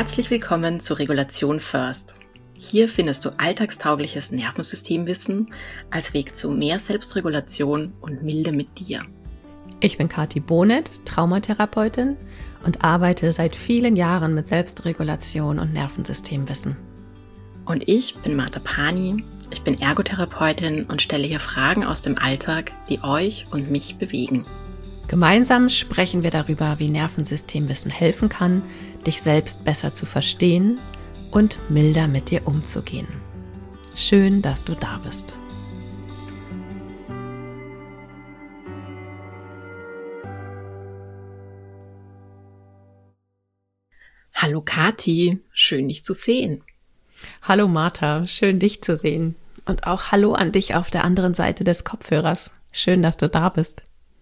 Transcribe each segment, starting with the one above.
Herzlich willkommen zu Regulation First. Hier findest du alltagstaugliches Nervensystemwissen als Weg zu mehr Selbstregulation und Milde mit dir. Ich bin Kathi Bonet, Traumatherapeutin und arbeite seit vielen Jahren mit Selbstregulation und Nervensystemwissen. Und ich bin Martha Pani, ich bin Ergotherapeutin und stelle hier Fragen aus dem Alltag, die euch und mich bewegen. Gemeinsam sprechen wir darüber, wie Nervensystemwissen helfen kann, dich selbst besser zu verstehen und milder mit dir umzugehen. Schön, dass du da bist. Hallo Kathi, schön dich zu sehen. Hallo Martha, schön dich zu sehen. Und auch hallo an dich auf der anderen Seite des Kopfhörers. Schön, dass du da bist.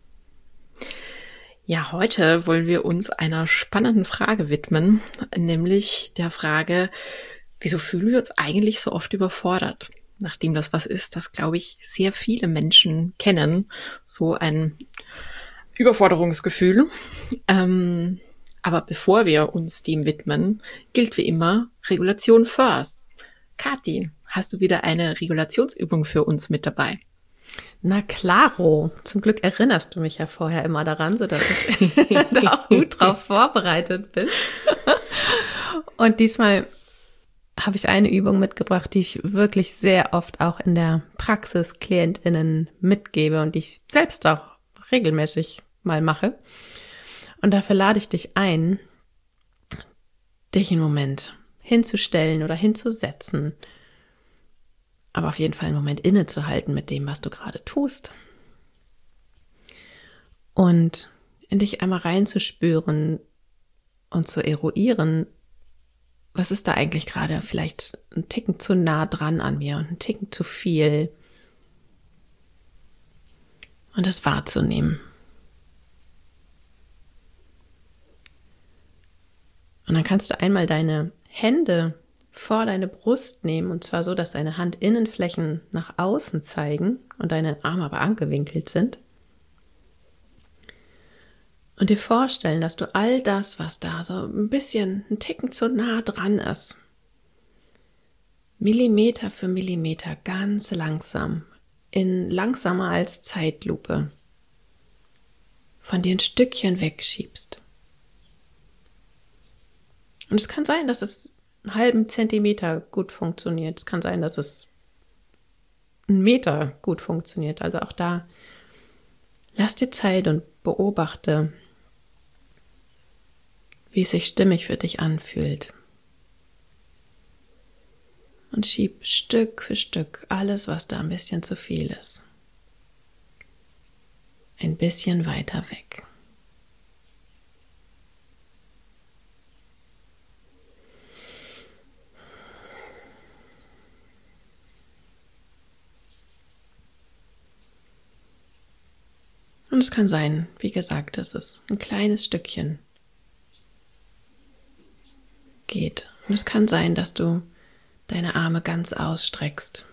Ja, heute wollen wir uns einer spannenden Frage widmen, nämlich der Frage, wieso fühlen wir uns eigentlich so oft überfordert? Nachdem das was ist, das, glaube ich, sehr viele Menschen kennen, so ein Überforderungsgefühl. Aber bevor wir uns dem widmen, gilt wie immer Regulation first. Kathi, hast du wieder eine Regulationsübung für uns mit dabei? Na klaro, zum Glück erinnerst du mich ja vorher immer daran, sodass ich da auch gut drauf vorbereitet bin. Und diesmal habe ich eine Übung mitgebracht, die ich wirklich sehr oft auch in der Praxis KlientInnen mitgebe und die ich selbst auch regelmäßig mal mache. Und dafür lade ich dich ein, dich einen Moment hinzustellen oder hinzusetzen, aber auf jeden Fall einen Moment innezuhalten mit dem, was du gerade tust. Und in dich einmal reinzuspüren und zu eruieren, was ist da eigentlich gerade vielleicht ein Ticken zu nah dran an mir und ein Ticken zu viel. Und das wahrzunehmen. Und dann kannst du einmal deine Hände vor deine Brust nehmen, und zwar so, dass deine Handinnenflächen nach außen zeigen und deine Arme aber angewinkelt sind. Und dir vorstellen, dass du all das, was da so ein bisschen, ein Ticken zu nah dran ist, Millimeter für Millimeter ganz langsam, in langsamer als Zeitlupe, von dir ein Stückchen wegschiebst. Und es kann sein, dass es einen halben Zentimeter gut funktioniert. Es kann sein, dass es einen Meter gut funktioniert. Also auch da lass dir Zeit und beobachte, wie es sich stimmig für dich anfühlt. Und schieb Stück für Stück alles, was da ein bisschen zu viel ist, ein bisschen weiter weg. Und es kann sein, wie gesagt, dass es ein kleines Stückchen geht. Und es kann sein, dass du deine Arme ganz ausstreckst.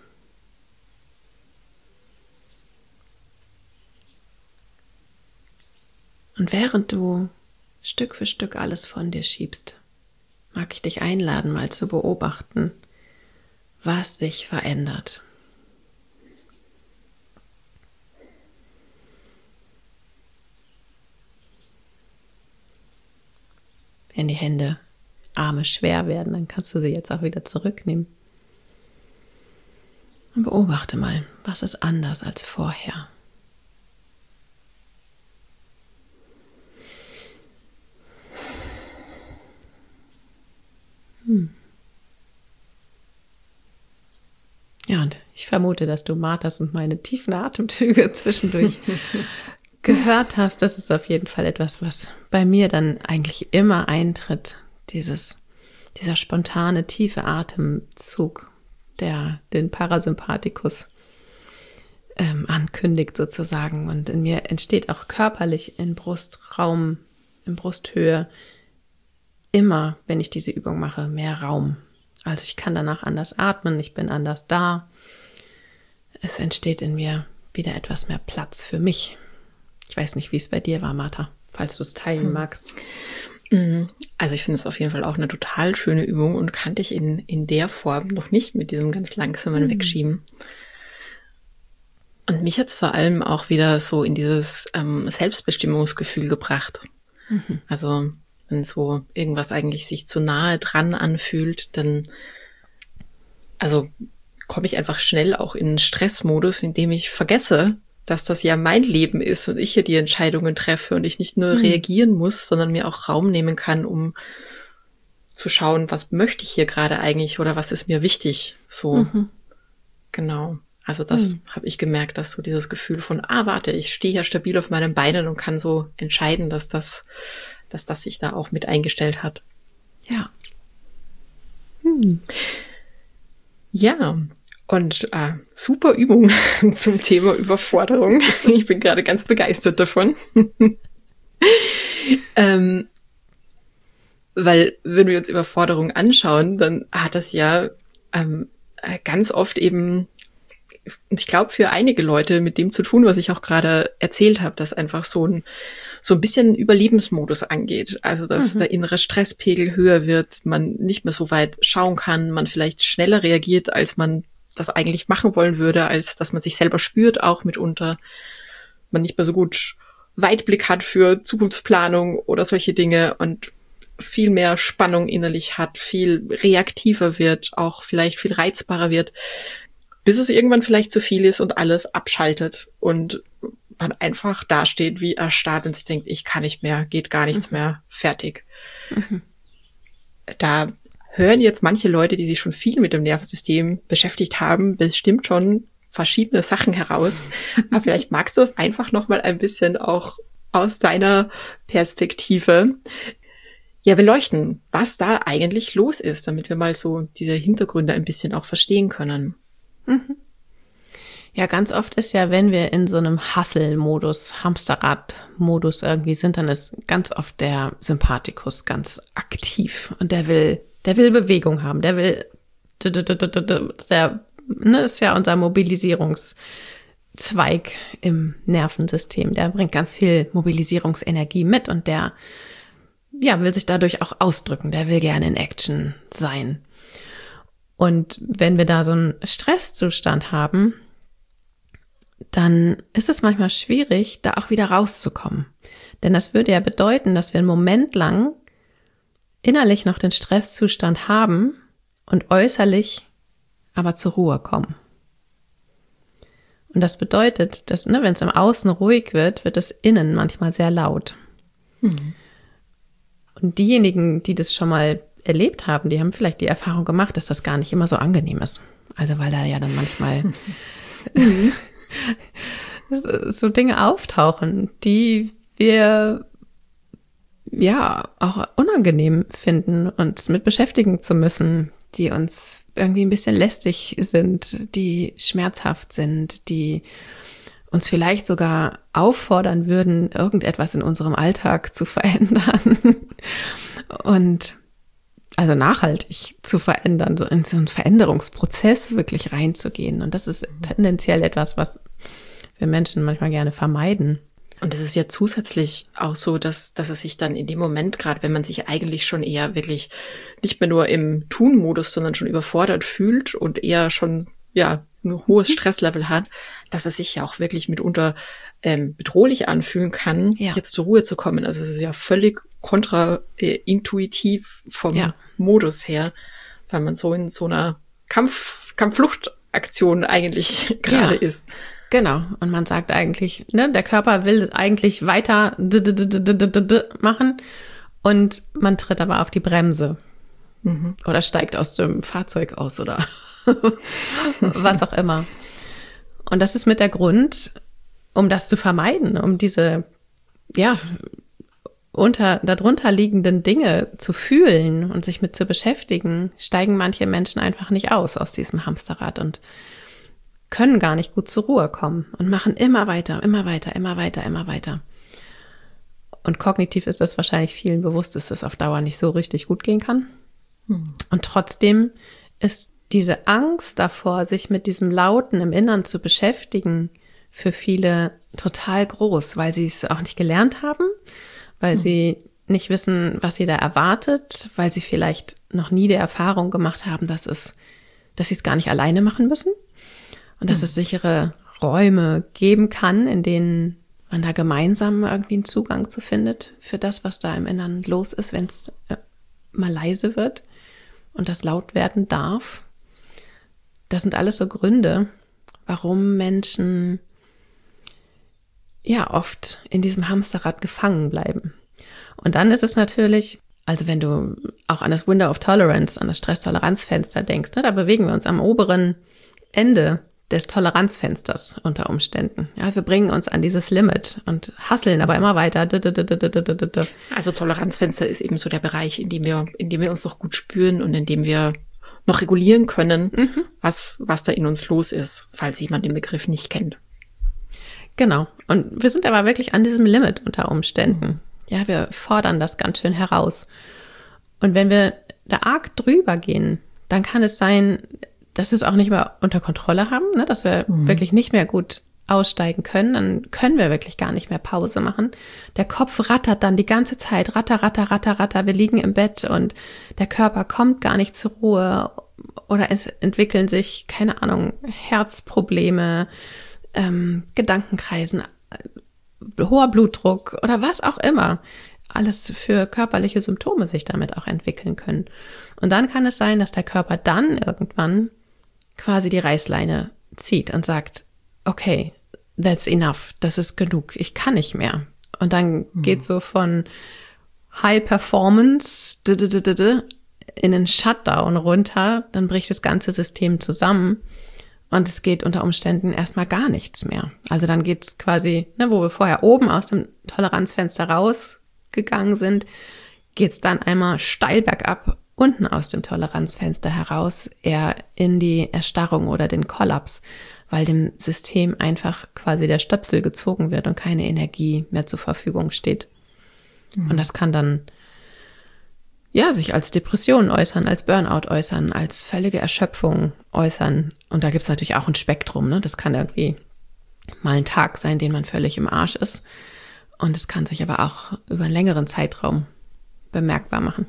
Und während du Stück für Stück alles von dir schiebst, mag ich dich einladen, mal zu beobachten, was sich verändert. Wenn die Hände, Arme schwer werden, dann kannst du sie jetzt auch wieder zurücknehmen. Und beobachte mal, was ist anders als vorher. Ja, und ich vermute, dass du Marthas und meine tiefen Atemzüge zwischendurch gehört hast. Das ist auf jeden Fall etwas, was bei mir dann eigentlich immer eintritt. Dieser spontane, tiefe Atemzug, der den Parasympathikus ankündigt sozusagen. Und in mir entsteht auch körperlich in Brustraum, in Brusthöhe immer, wenn ich diese Übung mache, mehr Raum. Also ich kann danach anders atmen, ich bin anders da. Es entsteht in mir wieder etwas mehr Platz für mich. Ich weiß nicht, wie es bei dir war, Martha, falls du es teilen magst. Also ich finde es auf jeden Fall auch eine total schöne Übung und kannte ich in der Form noch nicht mit diesem ganz langsamen Wegschieben. Und mich hat es vor allem auch wieder so in dieses Selbstbestimmungsgefühl gebracht. Also wenn so irgendwas eigentlich sich zu nahe dran anfühlt, dann also komme ich einfach schnell auch in einen Stressmodus, in dem ich vergesse, dass das ja mein Leben ist und ich hier die Entscheidungen treffe und ich nicht nur reagieren muss, sondern mir auch Raum nehmen kann, um zu schauen, was möchte ich hier gerade eigentlich oder was ist mir wichtig. So, genau. Also das habe ich gemerkt, dass so dieses Gefühl von, warte, ich stehe hier stabil auf meinen Beinen und kann so entscheiden, dass das sich da auch mit eingestellt hat. Ja. Ja, und super Übung zum Thema Überforderung. Ich bin gerade ganz begeistert davon. Weil wenn wir uns Überforderung anschauen, dann hat das ja ganz oft eben, ich glaube, für einige Leute mit dem zu tun, was ich auch gerade erzählt habe, dass einfach so ein bisschen Überlebensmodus angeht. Also, dass der innere Stresspegel höher wird, man nicht mehr so weit schauen kann, man vielleicht schneller reagiert, als man das eigentlich machen wollen würde, als dass man sich selber spürt, auch mitunter. Man nicht mehr so gut Weitblick hat für Zukunftsplanung oder solche Dinge und viel mehr Spannung innerlich hat, viel reaktiver wird, auch vielleicht viel reizbarer wird, bis es irgendwann vielleicht zu viel ist und alles abschaltet und man einfach dasteht wie erstarrt und sich denkt, ich kann nicht mehr, geht gar nichts mehr, fertig. Da hören jetzt manche Leute, die sich schon viel mit dem Nervensystem beschäftigt haben, bestimmt schon verschiedene Sachen heraus. Aber vielleicht magst du es einfach noch mal ein bisschen auch aus deiner Perspektive beleuchten, was da eigentlich los ist, damit wir mal so diese Hintergründe ein bisschen auch verstehen können. Ja, ganz oft ist ja, wenn wir in so einem Hustle-Modus, Hamsterrad-Modus irgendwie sind, dann ist ganz oft der Sympathikus ganz aktiv und der will Bewegung haben, das ist ja unser Mobilisierungszweig im Nervensystem, der bringt ganz viel Mobilisierungsenergie mit und der will sich dadurch auch ausdrücken, der will gerne in Action sein. Und wenn wir da so einen Stresszustand haben, dann ist es manchmal schwierig, da auch wieder rauszukommen. Denn das würde ja bedeuten, dass wir einen Moment lang innerlich noch den Stresszustand haben und äußerlich aber zur Ruhe kommen. Und das bedeutet, dass, wenn es im Außen ruhig wird, wird es innen manchmal sehr laut. Und diejenigen, die das schon mal erlebt haben, die haben vielleicht die Erfahrung gemacht, dass das gar nicht immer so angenehm ist. Also weil da ja dann manchmal so Dinge auftauchen, die wir auch unangenehm finden, uns mit beschäftigen zu müssen, die uns irgendwie ein bisschen lästig sind, die schmerzhaft sind, die uns vielleicht sogar auffordern würden, irgendetwas in unserem Alltag zu verändern und also nachhaltig zu verändern, so in so einen Veränderungsprozess wirklich reinzugehen. Und das ist tendenziell etwas, was wir Menschen manchmal gerne vermeiden. Und es ist ja zusätzlich auch so, dass es sich dann in dem Moment, gerade wenn man sich eigentlich schon eher wirklich nicht mehr nur im Tun-Modus, sondern schon überfordert fühlt und eher schon ein hohes Stresslevel hat, dass es sich ja auch wirklich mitunter bedrohlich anfühlen kann, jetzt zur Ruhe zu kommen. Also es ist ja völlig kontraintuitiv vom Modus her, weil man so in so einer Kampffluchtaktion eigentlich gerade ist. Genau. Und man sagt eigentlich, der Körper will eigentlich weiter machen und man tritt aber auf die Bremse oder steigt aus dem Fahrzeug aus oder was auch immer. Und das ist mit der Grund, um das zu vermeiden, um diese, darunter liegenden Dinge zu fühlen und sich mit zu beschäftigen, steigen manche Menschen einfach nicht aus diesem Hamsterrad und können gar nicht gut zur Ruhe kommen und machen immer weiter. Und kognitiv ist das wahrscheinlich vielen bewusst, dass das auf Dauer nicht so richtig gut gehen kann. Und trotzdem ist diese Angst davor, sich mit diesem Lauten im Innern zu beschäftigen, für viele total groß, weil sie es auch nicht gelernt haben, weil sie nicht wissen, was sie da erwartet, weil sie vielleicht noch nie die Erfahrung gemacht haben, dass sie es gar nicht alleine machen müssen und dass es sichere Räume geben kann, in denen man da gemeinsam irgendwie einen Zugang zu findet für das, was da im Inneren los ist, wenn es mal leise wird und das laut werden darf. Das sind alles so Gründe, warum Menschen ja oft in diesem Hamsterrad gefangen bleiben. Und dann ist es natürlich, also wenn du auch an das Window of Tolerance, an das Stresstoleranzfenster denkst, ne, da bewegen wir uns am oberen Ende des Toleranzfensters unter Umständen. Ja, wir bringen uns an dieses Limit und hasseln aber immer weiter. Also Toleranzfenster ist eben so der Bereich, in dem wir uns noch gut spüren und in dem wir noch regulieren können, was da in uns los ist, falls jemand den Begriff nicht kennt. Genau. Und wir sind aber wirklich an diesem Limit unter Umständen. Ja, wir fordern das ganz schön heraus. Und wenn wir da arg drüber gehen, dann kann es sein, dass wir es auch nicht mehr unter Kontrolle haben, ne? Dass wir wirklich nicht mehr gut aussteigen können. Dann können wir wirklich gar nicht mehr Pause machen. Der Kopf rattert dann die ganze Zeit, ratter. Wir liegen im Bett und der Körper kommt gar nicht zur Ruhe. Oder es entwickeln sich, keine Ahnung, Herzprobleme, Gedankenkreisen, hoher Blutdruck oder was auch immer. Alles für körperliche Symptome sich damit auch entwickeln können. Und dann kann es sein, dass der Körper dann irgendwann quasi die Reißleine zieht und sagt, okay, that's enough, das ist genug, ich kann nicht mehr. Und dann geht so von High Performance in einen Shutdown runter, dann bricht das ganze System zusammen und es geht unter Umständen erstmal gar nichts mehr. Also dann geht's quasi, ne, wo wir vorher oben aus dem Toleranzfenster rausgegangen sind, geht's dann einmal steil bergab unten aus dem Toleranzfenster heraus, eher in die Erstarrung oder den Kollaps, weil dem System einfach quasi der Stöpsel gezogen wird und keine Energie mehr zur Verfügung steht. Und das kann dann ja sich als Depression äußern, als Burnout äußern, als völlige Erschöpfung äußern. Und da gibt's natürlich auch ein Spektrum, ne? Das kann irgendwie mal ein Tag sein, den man völlig im Arsch ist. Und es kann sich aber auch über einen längeren Zeitraum bemerkbar machen.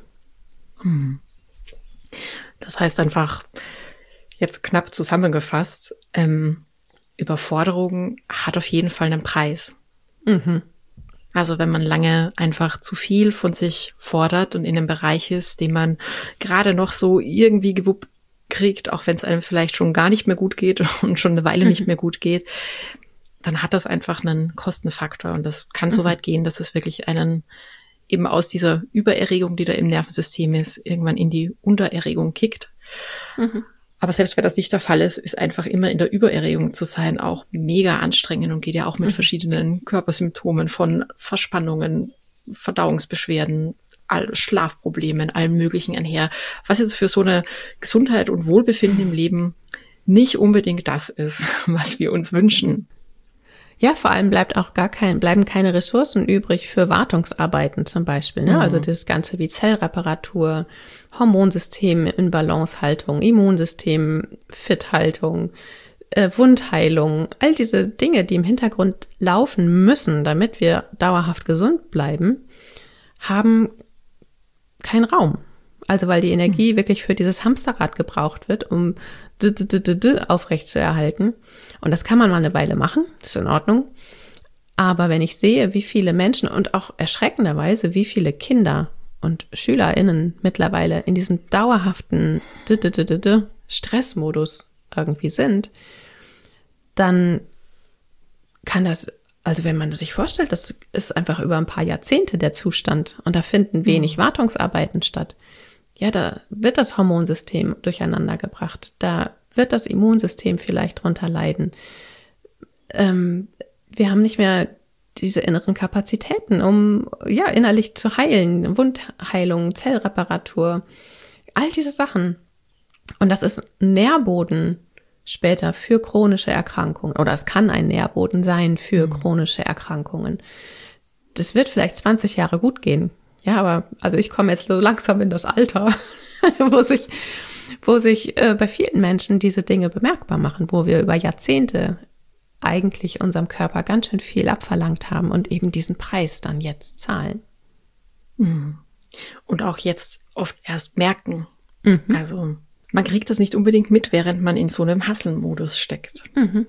Das heißt einfach, jetzt knapp zusammengefasst, Überforderung hat auf jeden Fall einen Preis. Also wenn man lange einfach zu viel von sich fordert und in einem Bereich ist, den man gerade noch so irgendwie gewuppt kriegt, auch wenn es einem vielleicht schon gar nicht mehr gut geht und schon eine Weile nicht mehr gut geht, dann hat das einfach einen Kostenfaktor. Und das kann so weit gehen, dass es wirklich einen eben aus dieser Übererregung, die da im Nervensystem ist, irgendwann in die Untererregung kickt. Aber selbst wenn das nicht der Fall ist, ist einfach immer in der Übererregung zu sein auch mega anstrengend und geht ja auch mit verschiedenen Körpersymptomen von Verspannungen, Verdauungsbeschwerden, Schlafproblemen, allem Möglichen einher, was jetzt für so eine Gesundheit und Wohlbefinden im Leben nicht unbedingt das ist, was wir uns wünschen. Ja, vor allem bleiben keine Ressourcen übrig für Wartungsarbeiten zum Beispiel, ne? Also das Ganze wie Zellreparatur, Hormonsystem in Balancehaltung, Immunsystem, Fithaltung, Wundheilung, all diese Dinge, die im Hintergrund laufen müssen, damit wir dauerhaft gesund bleiben, haben keinen Raum. Also weil die Energie wirklich für dieses Hamsterrad gebraucht wird, um aufrecht zu erhalten. Und das kann man mal eine Weile machen, das ist in Ordnung. Aber wenn ich sehe, wie viele Menschen und auch erschreckenderweise, wie viele Kinder und SchülerInnen mittlerweile in diesem dauerhaften Stressmodus irgendwie sind, dann kann das, also wenn man sich vorstellt, das ist einfach über ein paar Jahrzehnte der Zustand und da finden wenig Wartungsarbeiten statt. Ja, da wird das Hormonsystem durcheinander gebracht. Da wird das Immunsystem vielleicht drunter leiden. Wir haben nicht mehr diese inneren Kapazitäten, um ja innerlich zu heilen, Wundheilung, Zellreparatur, all diese Sachen. Und das ist ein Nährboden später für chronische Erkrankungen oder es kann ein Nährboden sein für chronische Erkrankungen. Das wird vielleicht 20 Jahre gut gehen. Ja, aber also ich komme jetzt so langsam in das Alter, wo sich bei vielen Menschen diese Dinge bemerkbar machen, wo wir über Jahrzehnte eigentlich unserem Körper ganz schön viel abverlangt haben und eben diesen Preis dann jetzt zahlen. Mhm. Und auch jetzt oft erst merken. Mhm. Also man kriegt das nicht unbedingt mit, während man in so einem Hustle-Modus steckt. Mhm.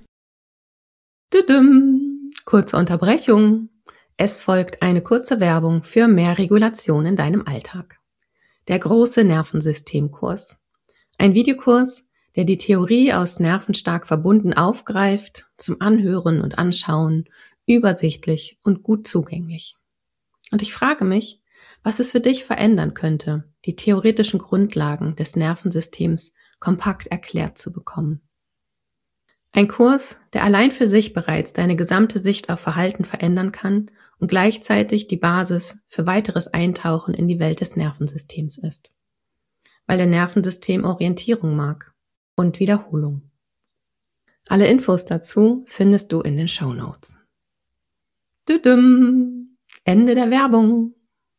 Tudum. Kurze Unterbrechung. Es folgt eine kurze Werbung für mehr Regulation in deinem Alltag. Der große Nervensystemkurs. Ein Videokurs, der die Theorie aus Nervenstark verbunden aufgreift, zum Anhören und Anschauen, übersichtlich und gut zugänglich. Und ich frage mich, was es für dich verändern könnte, die theoretischen Grundlagen des Nervensystems kompakt erklärt zu bekommen. Ein Kurs, der allein für sich bereits deine gesamte Sicht auf Verhalten verändern kann und gleichzeitig die Basis für weiteres Eintauchen in die Welt des Nervensystems ist. Weil der Nervensystem Orientierung mag und Wiederholung. Alle Infos dazu findest du in den Shownotes. Tudum. Ende der Werbung.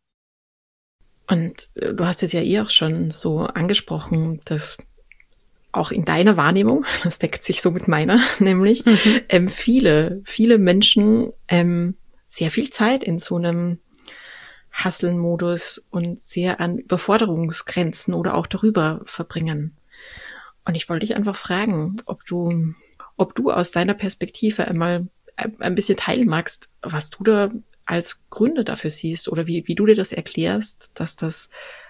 Und du hast es ja auch schon so angesprochen, dass auch in deiner Wahrnehmung, das deckt sich so mit meiner, nämlich viele Menschen sehr viel Zeit in so einem Hustlen-Modus und sehr an Überforderungsgrenzen oder auch darüber verbringen. Und ich wollte dich einfach fragen, ob du aus deiner Perspektive einmal ein bisschen teilen magst, was du da als Gründe dafür siehst oder wie du dir das erklärst, dass das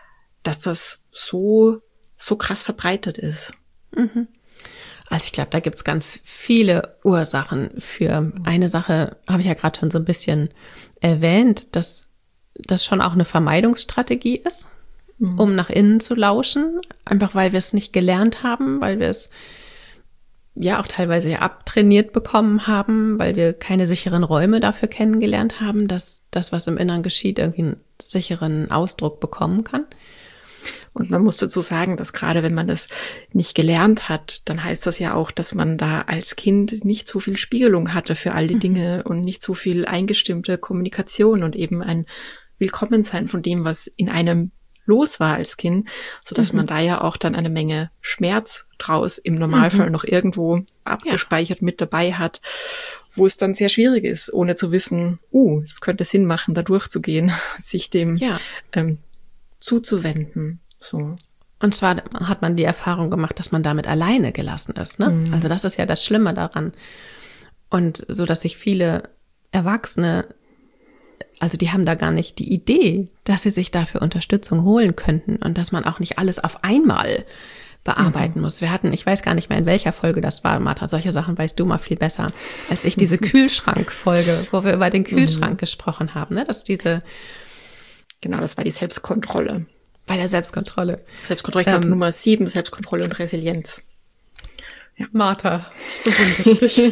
so krass verbreitet ist. Mhm. Also ich glaube, da gibt's ganz viele Ursachen für. Eine Sache habe ich ja gerade schon so ein bisschen erwähnt, dass das schon auch eine Vermeidungsstrategie ist, um nach innen zu lauschen, einfach weil wir es nicht gelernt haben, weil wir es ja auch teilweise ja abtrainiert bekommen haben, weil wir keine sicheren Räume dafür kennengelernt haben, dass das, was im Inneren geschieht, irgendwie einen sicheren Ausdruck bekommen kann. Und man muss dazu sagen, dass gerade wenn man das nicht gelernt hat, dann heißt das ja auch, dass man da als Kind nicht so viel Spiegelung hatte für all die Dinge und nicht so viel eingestimmte Kommunikation und eben ein Willkommensein von dem, was in einem los war als Kind, sodass man da ja auch dann eine Menge Schmerz draus im Normalfall noch irgendwo abgespeichert mit dabei hat, wo es dann sehr schwierig ist, ohne zu wissen, es könnte Sinn machen, da durchzugehen, sich dem zuzuwenden. So. Und zwar hat man die Erfahrung gemacht, dass man damit alleine gelassen ist. Ne? Also das ist ja das Schlimme daran. Und so, dass sich viele Erwachsene, also die haben da gar nicht die Idee, dass sie sich dafür Unterstützung holen könnten und dass man auch nicht alles auf einmal bearbeiten muss. Wir hatten, ich weiß gar nicht mehr, in welcher Folge das war, Martha, solche Sachen weißt du mal viel besser, als ich diese Kühlschrank-Folge, wo wir über den Kühlschrank gesprochen haben. Ne? Dass diese Genau, das war die Selbstkontrolle. Bei der Selbstkontrolle. Selbstkontrolle, ich glaube Nummer 7, Selbstkontrolle und Resilienz. Ja. Martha, ich bewundere dich.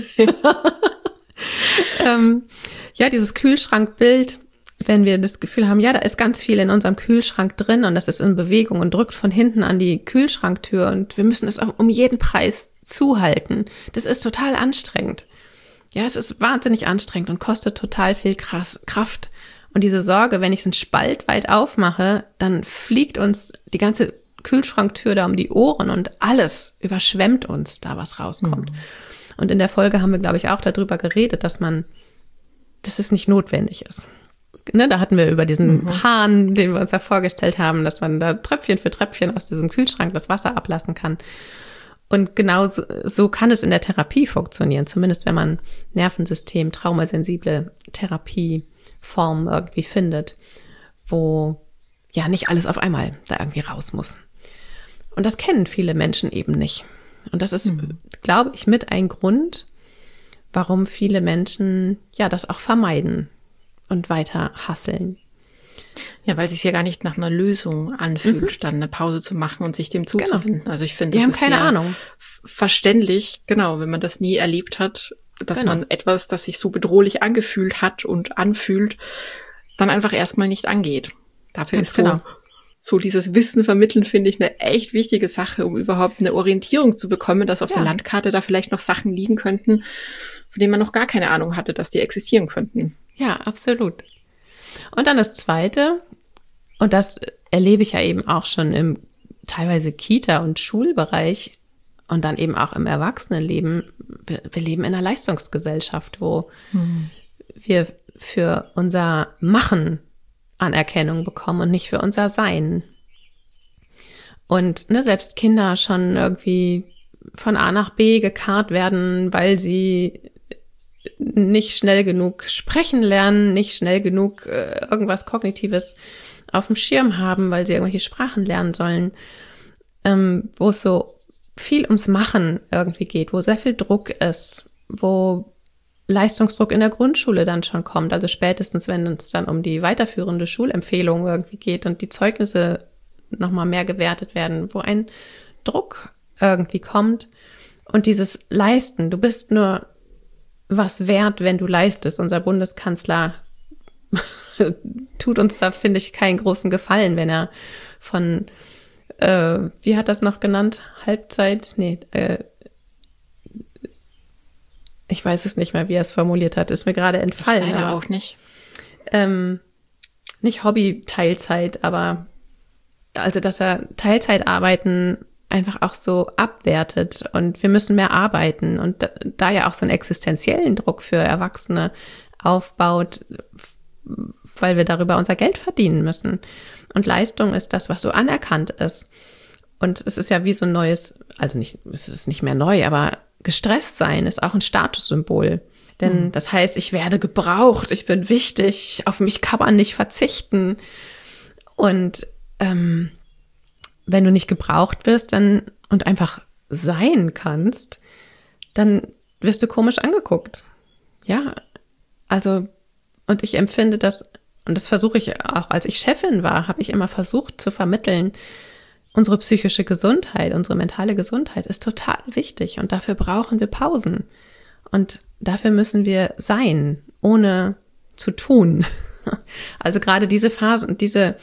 Ja, dieses Kühlschrankbild, wenn wir das Gefühl haben, ja, da ist ganz viel in unserem Kühlschrank drin und das ist in Bewegung und drückt von hinten an die Kühlschranktür und wir müssen es auch um jeden Preis zuhalten. Das ist total anstrengend. Ja, es ist wahnsinnig anstrengend und kostet total viel Kraft. Und diese Sorge, wenn ich es einen Spalt weit aufmache, dann fliegt uns die ganze Kühlschranktür da um die Ohren und alles überschwemmt uns da, was rauskommt. Und in der Folge haben wir, glaube ich, auch darüber geredet, dass es nicht notwendig ist. Ne, da hatten wir über diesen Hahn, den wir uns ja vorgestellt haben, dass man da Tröpfchen für Tröpfchen aus diesem Kühlschrank das Wasser ablassen kann. Und genau so kann es in der Therapie funktionieren, zumindest wenn man Nervensystem, traumasensible Therapieformen irgendwie findet, wo ja nicht alles auf einmal da irgendwie raus muss. Und das kennen viele Menschen eben nicht. Und das ist, glaube ich, mit ein Grund, warum viele Menschen ja das auch vermeiden und weiter hasseln. Ja, weil es sich ja gar nicht nach einer Lösung anfühlt, dann eine Pause zu machen und sich dem zuzuwenden. Genau. Also ich finde, das ist ist keine Ahnung. Verständlich, genau, wenn man das nie erlebt hat, dass man etwas, das sich so bedrohlich angefühlt hat und anfühlt, dann einfach erstmal nicht angeht. Dafür ist so dieses Wissen vermitteln, finde ich, eine echt wichtige Sache, um überhaupt eine Orientierung zu bekommen, dass auf der Landkarte da vielleicht noch Sachen liegen könnten, von denen man noch gar keine Ahnung hatte, dass die existieren könnten. Ja, absolut. Und dann das Zweite, und das erlebe ich ja eben auch schon im teilweise Kita- und Schulbereich und dann eben auch im Erwachsenenleben. Wir leben in einer Leistungsgesellschaft, wo wir für unser Machen Anerkennung bekommen und nicht für unser Sein. Und selbst Kinder schon irgendwie von A nach B gekarrt werden, weil sie nicht schnell genug sprechen lernen, nicht schnell genug irgendwas Kognitives auf dem Schirm haben, weil sie irgendwelche Sprachen lernen sollen, wo es so viel ums Machen irgendwie geht, wo sehr viel Druck ist, wo Leistungsdruck in der Grundschule dann schon kommt, also spätestens, wenn es dann um die weiterführende Schulempfehlung irgendwie geht und die Zeugnisse nochmal mehr gewertet werden, wo ein Druck irgendwie kommt und dieses Leisten, du bist nur was wert, wenn du leistest. Unser Bundeskanzler tut uns da, finde ich, keinen großen Gefallen, wenn er von, wie hat das noch genannt? Halbzeit? Nee, ich weiß es nicht mehr, wie er es formuliert hat. Ist mir gerade entfallen. Ich leider auch nicht. Nicht Hobby-Teilzeit, aber also, dass er Teilzeitarbeiten einfach auch so abwertet und wir müssen mehr arbeiten und da ja auch so einen existenziellen Druck für Erwachsene aufbaut, weil wir darüber unser Geld verdienen müssen. Und Leistung ist das, was so anerkannt ist. Und es ist ja wie so ein neues, also nicht, es ist nicht mehr neu, aber gestresst sein ist auch ein Statussymbol. Denn das heißt, ich werde gebraucht, ich bin wichtig, auf mich kann man nicht verzichten. Und wenn du nicht gebraucht wirst und einfach sein kannst, dann wirst du komisch angeguckt. Ja, also, und ich empfinde das, und das versuche ich auch, als ich Chefin war, habe ich immer versucht zu vermitteln, unsere psychische Gesundheit, unsere mentale Gesundheit ist total wichtig und dafür brauchen wir Pausen. Und dafür müssen wir sein, ohne zu tun. Also gerade diese Phasen, diese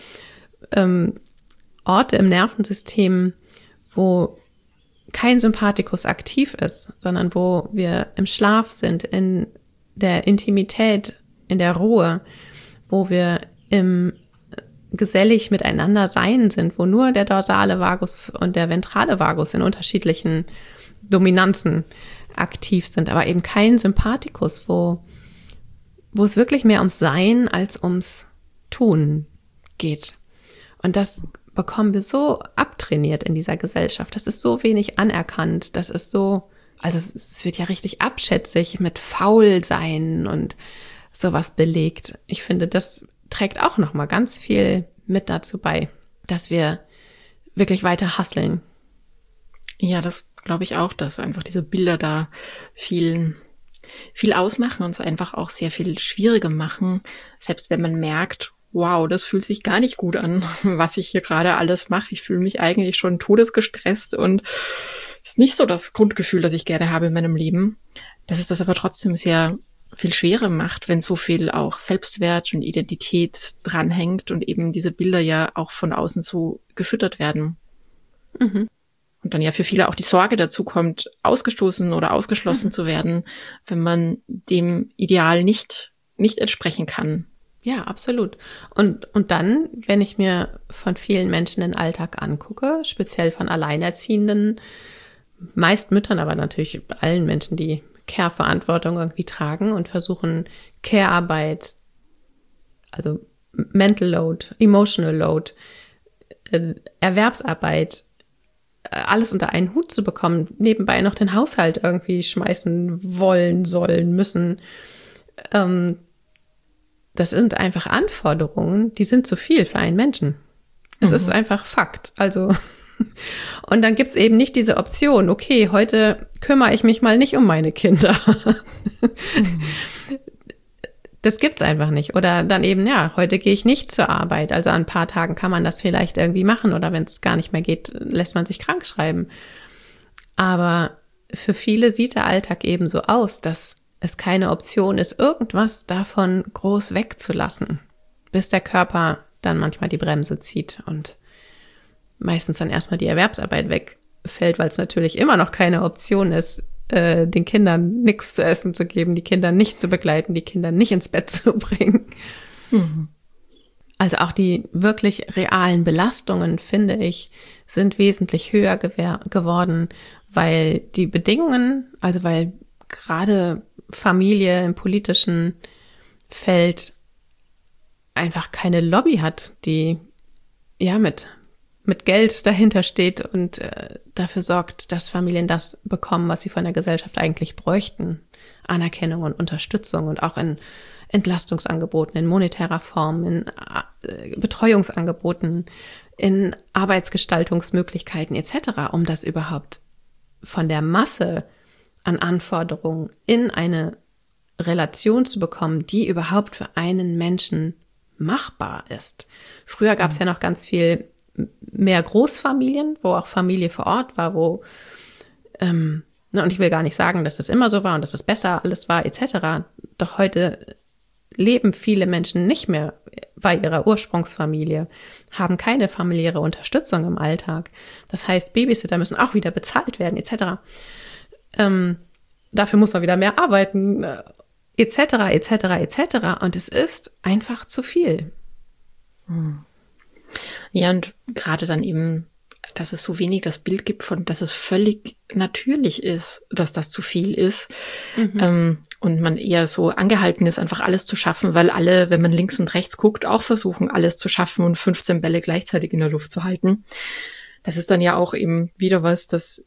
Orte im Nervensystem, wo kein Sympathikus aktiv ist, sondern wo wir im Schlaf sind, in der Intimität, in der Ruhe, wo wir im gesellig miteinander sein sind, wo nur der dorsale Vagus und der ventrale Vagus in unterschiedlichen Dominanzen aktiv sind, aber eben kein Sympathikus, wo es wirklich mehr ums Sein als ums Tun geht. Und das bekommen wir so abtrainiert in dieser Gesellschaft. Das ist so wenig anerkannt. Das ist so, also es wird ja richtig abschätzig mit Faulsein und sowas belegt. Ich finde, das trägt auch nochmal ganz viel mit dazu bei, dass wir wirklich weiter hustlen. Ja, das glaube ich auch, dass einfach diese Bilder da viel ausmachen und es einfach auch sehr viel schwieriger machen, selbst wenn man merkt, wow, das fühlt sich gar nicht gut an, was ich hier gerade alles mache. Ich fühle mich eigentlich schon todesgestresst und ist nicht so das Grundgefühl, das ich gerne habe in meinem Leben. Dass es das aber trotzdem sehr viel schwerer macht, wenn so viel auch Selbstwert und Identität dranhängt und eben diese Bilder ja auch von außen so gefüttert werden. Mhm. Und dann ja für viele auch die Sorge dazu kommt, ausgestoßen oder ausgeschlossen zu werden, wenn man dem Ideal nicht entsprechen kann. Ja, absolut. Und dann, wenn ich mir von vielen Menschen den Alltag angucke, speziell von Alleinerziehenden, meist Müttern, aber natürlich allen Menschen, die Care-Verantwortung irgendwie tragen und versuchen, Care-Arbeit, also Mental Load, Emotional Load, Erwerbsarbeit, alles unter einen Hut zu bekommen, nebenbei noch den Haushalt irgendwie schmeißen wollen, sollen, müssen. Das sind einfach Anforderungen, die sind zu viel für einen Menschen. Es ist einfach Fakt. Also, und dann gibt's eben nicht diese Option, okay, heute kümmere ich mich mal nicht um meine Kinder. Das gibt's einfach nicht. Oder dann eben, ja, heute gehe ich nicht zur Arbeit. Also an ein paar Tagen kann man das vielleicht irgendwie machen. Oder wenn es gar nicht mehr geht, lässt man sich krank schreiben. Aber für viele sieht der Alltag eben so aus, dass es keine Option ist, irgendwas davon groß wegzulassen, bis der Körper dann manchmal die Bremse zieht und meistens dann erstmal die Erwerbsarbeit wegfällt, weil es natürlich immer noch keine Option ist, den Kindern nichts zu essen zu geben, die Kinder nicht zu begleiten, die Kinder nicht ins Bett zu bringen. Mhm. Also auch die wirklich realen Belastungen, finde ich, sind wesentlich höher geworden, weil die Bedingungen, also weil gerade Familie im politischen Feld einfach keine Lobby hat, die ja mit Geld dahinter steht und dafür sorgt, dass Familien das bekommen, was sie von der Gesellschaft eigentlich bräuchten. Anerkennung und Unterstützung und auch in Entlastungsangeboten, in monetärer Form, in Betreuungsangeboten, in Arbeitsgestaltungsmöglichkeiten etc., um das überhaupt von der Masse an Anforderungen in eine Relation zu bekommen, die überhaupt für einen Menschen machbar ist. Früher gab es ja noch ganz viel mehr Großfamilien, wo auch Familie vor Ort war, wo, und ich will gar nicht sagen, dass es immer so war und dass es besser alles war, etc. Doch heute leben viele Menschen nicht mehr bei ihrer Ursprungsfamilie, haben keine familiäre Unterstützung im Alltag. Das heißt, Babysitter müssen auch wieder bezahlt werden, etc. Dafür muss man wieder mehr arbeiten, etc., etc., etc. Und es ist einfach zu viel. Ja, und gerade dann eben, dass es so wenig das Bild gibt von, dass es völlig natürlich ist, dass das zu viel ist. Und man eher so angehalten ist, einfach alles zu schaffen, weil alle, wenn man links und rechts guckt, auch versuchen, alles zu schaffen und 15 Bälle gleichzeitig in der Luft zu halten. Das ist dann ja auch eben wieder was, das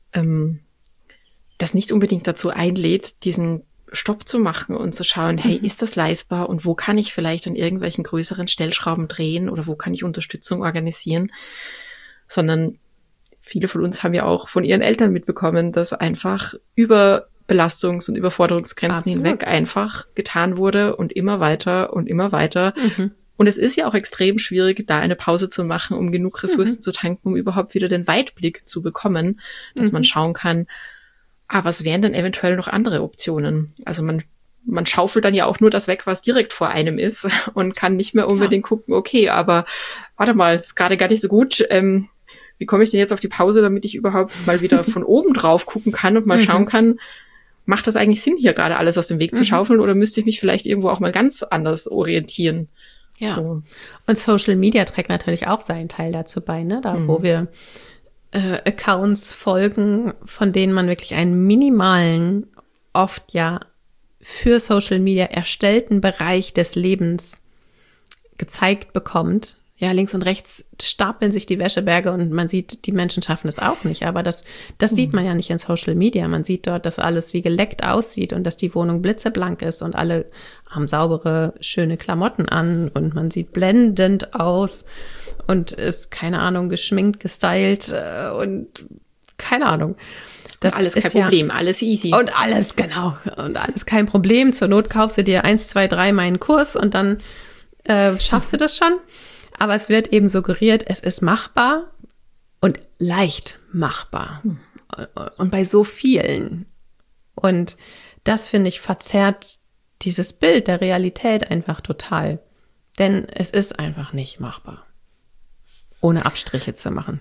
nicht unbedingt dazu einlädt, diesen Stopp zu machen und zu schauen, hey, ist das leistbar und wo kann ich vielleicht an irgendwelchen größeren Stellschrauben drehen oder wo kann ich Unterstützung organisieren, sondern viele von uns haben ja auch von ihren Eltern mitbekommen, dass einfach über Belastungs- und Überforderungsgrenzen hinweg einfach getan wurde und immer weiter und immer weiter. Und es ist ja auch extrem schwierig, da eine Pause zu machen, um genug Ressourcen zu tanken, um überhaupt wieder den Weitblick zu bekommen, dass man schauen kann, was wären denn eventuell noch andere Optionen? Also man schaufelt dann ja auch nur das weg, was direkt vor einem ist und kann nicht mehr unbedingt gucken, okay, aber warte mal, ist gerade gar nicht so gut. Wie komme ich denn jetzt auf die Pause, damit ich überhaupt mal wieder von oben drauf gucken kann und mal schauen kann, macht das eigentlich Sinn, hier gerade alles aus dem Weg zu schaufeln oder müsste ich mich vielleicht irgendwo auch mal ganz anders orientieren? Ja. So. Und Social Media trägt natürlich auch seinen Teil dazu bei, ne? Da, wo wir Accounts folgen, von denen man wirklich einen minimalen, oft ja für Social Media erstellten Bereich des Lebens gezeigt bekommt. Ja, links und rechts stapeln sich die Wäscheberge und man sieht, die Menschen schaffen es auch nicht. Aber das sieht man ja nicht in Social Media. Man sieht dort, dass alles wie geleckt aussieht und dass die Wohnung blitzeblank ist und alle haben saubere, schöne Klamotten an und man sieht blendend aus und ist, keine Ahnung, geschminkt, gestylt und keine Ahnung. Das alles kein Problem, alles easy. Und alles, genau. Und alles kein Problem. Zur Not kaufst du dir 1, 2, 3 meinen Kurs und dann schaffst du das schon. Aber es wird eben suggeriert, es ist machbar und leicht machbar. Und bei so vielen. Und das, finde ich, verzerrt dieses Bild der Realität einfach total. Denn es ist einfach nicht machbar, ohne Abstriche zu machen.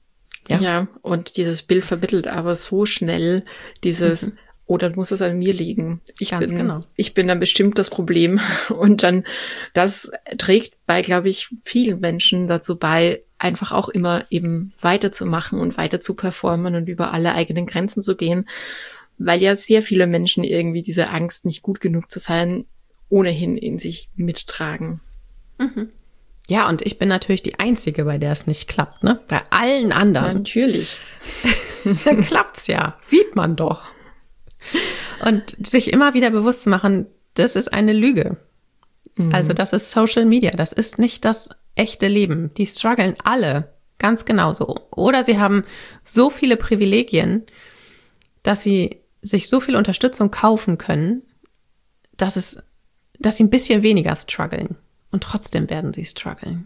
Ja, und dieses Bild vermittelt aber so schnell dieses, dann muss es an mir liegen. Ich bin dann bestimmt das Problem. Und dann, das trägt bei, glaube ich, vielen Menschen dazu bei, einfach auch immer eben weiterzumachen und weiter zu performen und über alle eigenen Grenzen zu gehen. Weil ja sehr viele Menschen irgendwie diese Angst, nicht gut genug zu sein, ohnehin in sich mittragen. Ja, und ich bin natürlich die Einzige, bei der es nicht klappt, ne? Bei allen anderen. Natürlich. Klappt's ja. Sieht man doch. Und sich immer wieder bewusst zu machen, das ist eine Lüge. Also das ist Social Media, das ist nicht das echte Leben. Die strugglen alle ganz genauso. Oder sie haben so viele Privilegien, dass sie sich so viel Unterstützung kaufen können, dass sie ein bisschen weniger strugglen. Und trotzdem werden sie strugglen.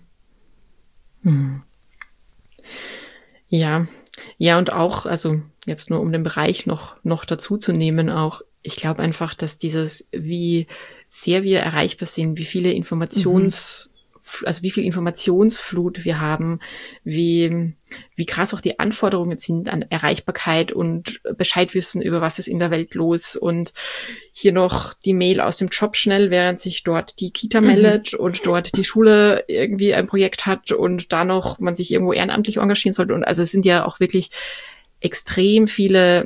Ja, und auch, also jetzt nur um den Bereich noch dazu zu nehmen, auch, ich glaube einfach, dass dieses, wie sehr wir erreichbar sind, wie viele wie viel Informationsflut wir haben, wie krass auch die Anforderungen sind an Erreichbarkeit und Bescheid wissen, über was ist in der Welt los und hier noch die Mail aus dem Job schnell, während sich dort die Kita meldet und dort die Schule irgendwie ein Projekt hat und da noch man sich irgendwo ehrenamtlich engagieren sollte. Und also es sind ja auch wirklich extrem viel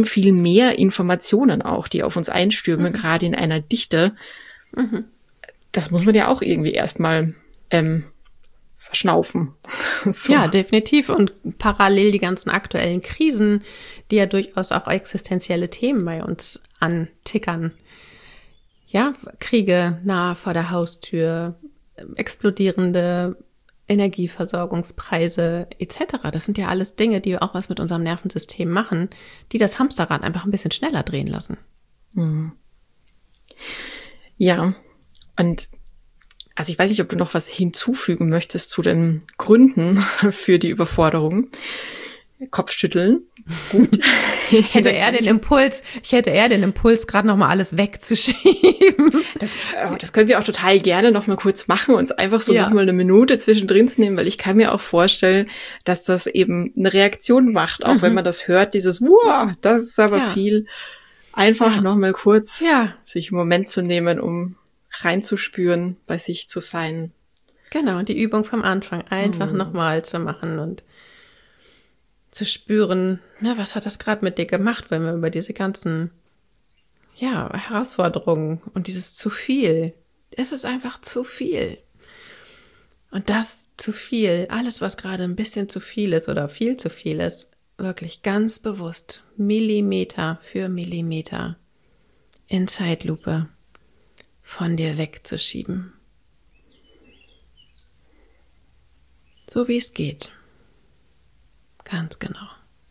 mehr Informationen auch, die auf uns einstürmen, gerade in einer Dichte. das muss man ja auch irgendwie erstmal verschnaufen. So. Ja, definitiv. Und parallel die ganzen aktuellen Krisen, die ja durchaus auch existenzielle Themen bei uns antickern. Ja, Kriege nahe vor der Haustür, explodierende Energieversorgungspreise etc. Das sind ja alles Dinge, die auch was mit unserem Nervensystem machen, die das Hamsterrad einfach ein bisschen schneller drehen lassen. Mhm. Ja, und also ich weiß nicht, ob du noch was hinzufügen möchtest zu den Gründen für die Überforderung. Kopfschütteln. Gut. Ich hätte eher den Impuls, gerade nochmal alles wegzuschieben. Das können wir auch total gerne nochmal kurz machen, uns einfach so nochmal eine Minute zwischendrin zu nehmen, weil ich kann mir auch vorstellen, dass das eben eine Reaktion macht, auch wenn man das hört, dieses, wow, das ist aber viel. Einfach nochmal kurz sich einen Moment zu nehmen, um reinzuspüren, bei sich zu sein. Genau, die Übung vom Anfang einfach nochmal zu machen und zu spüren, was hat das gerade mit dir gemacht, wenn wir über diese ganzen Herausforderungen und dieses zu viel, es ist einfach zu viel. Und das zu viel, alles, was gerade ein bisschen zu viel ist oder viel zu viel ist, wirklich ganz bewusst Millimeter für Millimeter in Zeitlupe von dir wegzuschieben. So wie es geht. Ganz genau.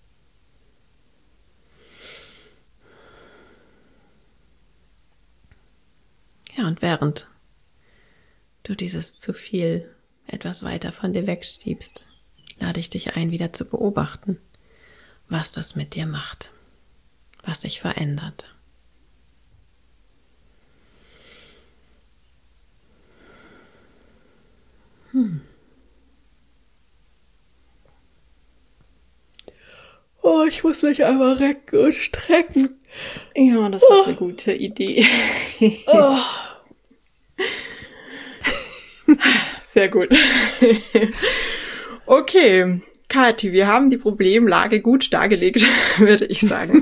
Ja, und während du dieses zu viel etwas weiter von dir wegschiebst, lade ich dich ein, wieder zu beobachten, was das mit dir macht, was sich verändert. Oh, ich muss mich einmal recken und strecken. Ja, das ist eine gute Idee. Oh. Sehr gut. Okay, Kathi, wir haben die Problemlage gut dargelegt, würde ich sagen.